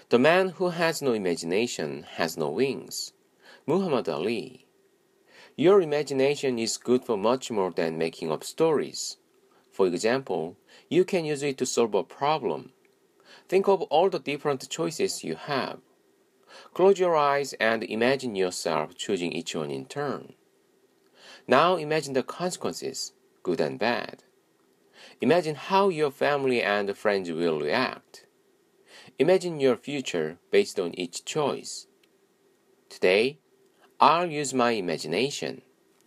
The man who has no imagination has no wings. Muhammad Ali. Your imagination is good for much more than making up stories. For example, you can use it to solve a problem. Think of all the different choices you have. Close your eyes and imagine yourself choosing each one in turn. Now imagine the consequences, good and bad. Imagine how your family and friends will react. Imagine your future based on each choice. Today, I'll use my imagination.